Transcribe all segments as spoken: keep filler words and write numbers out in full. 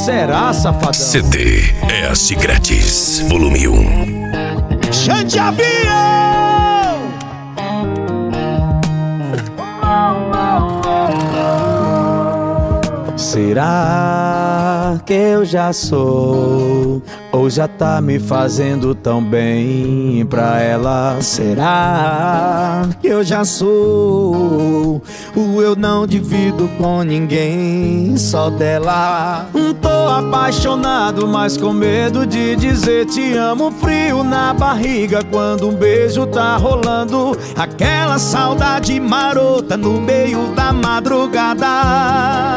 será, safadão? C D é a Chicletes, volume um. Xande Avião! Será que eu já sou? Ou já tá me fazendo tão bem pra ela? Será que eu já sou? O eu não divido com ninguém, só dela. Tô apaixonado, mas com medo de dizer te amo. Frio na barriga quando um beijo tá rolando. Aquela saudade marota no meio da madrugada.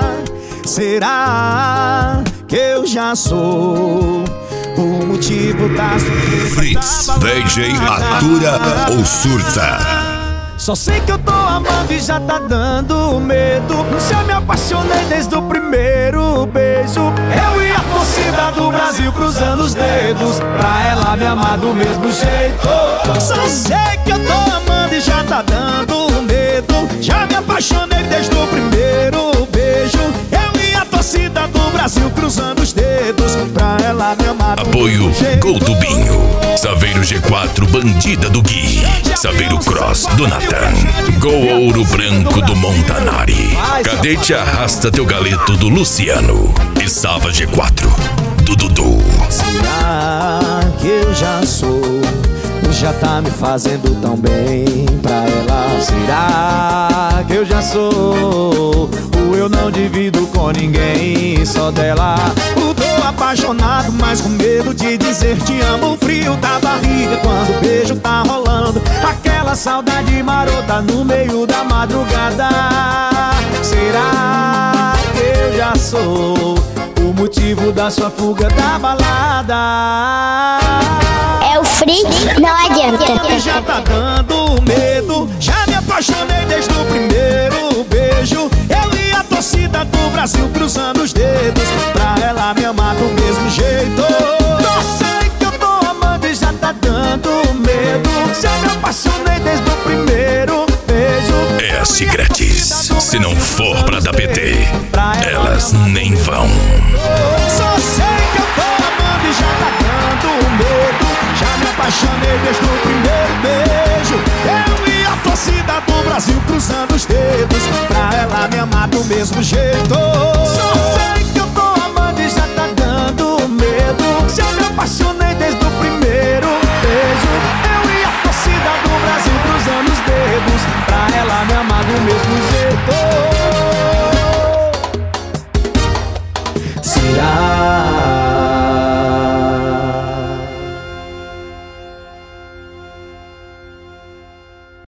Será que eu já sou o motivo da sua Fritz, D J atura ou surta? Só sei que eu tô amando e já tá dando medo. Já me apaixonei desde o primeiro beijo. Eu e a torcida do Brasil cruzando os dedos pra ela me amar do mesmo jeito. Só sei que eu tô amando e já tá dando medo. Já me apaixonei desde o primeiro beijo. Eu e a torcida do Brasil cruzando os dedos pra ela me amar do Apoio mesmo jeito. Gol do Binho, Saveiro G quatro, Bandida do Gui, Saveiro Cross do Natan, Gol Ouro Branco do Montanari, Cadete Arrasta Teu Galeto do Luciano e Sava G quatro do Dudu. Será que eu já sou? Já tá me fazendo tão bem pra ela. Será que eu já sou? O eu não divido com ninguém, só dela. O tô apaixonado, mas com medo de dizer te amo. O frio da barriga quando o beijo tá rolando. Aquela saudade marota no meio da madrugada. Será que eu já sou o motivo da sua fuga da balada? É o Fritz, não adianta. Já tá dando medo. Já me apaixonei desde o primeiro beijo. Eu e a torcida do Brasil cruzando os dedos pra ela me amar do mesmo jeito. Eu sei que eu tô amando e já tá dando medo. Já me apaixonei desde o primeiro beijo. É a Chicletes, se não for pra dar P T, elas nem vão. Só sei que eu tô amando e já tá dando medo. Já me apaixonei desde o primeiro beijo. Eu e a torcida do Brasil cruzando os dedos pra ela me amar do mesmo jeito. Só sei que eu tô amando e já tá dando medo. Já me apaixonei desde o primeiro beijo. Eu e a torcida do Brasil cruzando os dedos pra ela me amar do mesmo jeito.